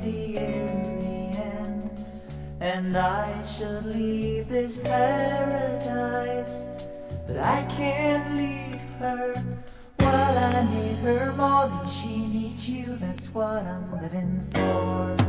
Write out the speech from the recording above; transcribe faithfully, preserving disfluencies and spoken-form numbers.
see in the end. And I should leave this paradise, but I can't leave her. Well, I need her more than she needs you. That's what I'm living for.